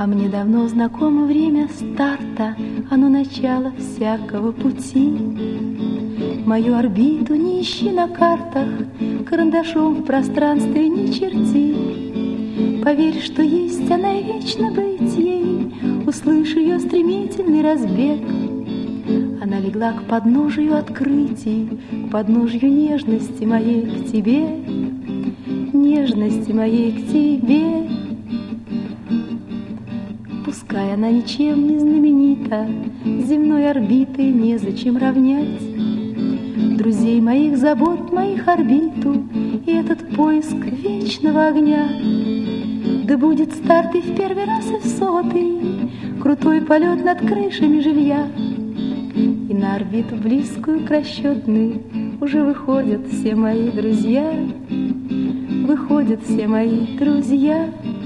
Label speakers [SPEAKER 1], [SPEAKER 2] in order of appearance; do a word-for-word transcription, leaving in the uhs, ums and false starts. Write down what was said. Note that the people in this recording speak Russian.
[SPEAKER 1] А мне давно знакомо время старта, оно начало всякого пути. Мою орбиту не ищи на картах, карандашом в пространстве не черти. Поверь, что есть она и вечно быть ей, услышь ее стремительный разбег. Она легла к подножию открытий, к подножью нежности моей к тебе, нежности моей к тебе. Пускай она ничем не знаменита, с земной орбитой незачем равнять друзей моих, забот моих орбиту и этот поиск вечного огня. Да будет старт и в первый раз, и в сотый, крутой полет над крышами жилья. И на орбиту близкую к расчетной уже выходят все мои друзья, выходят все мои друзья.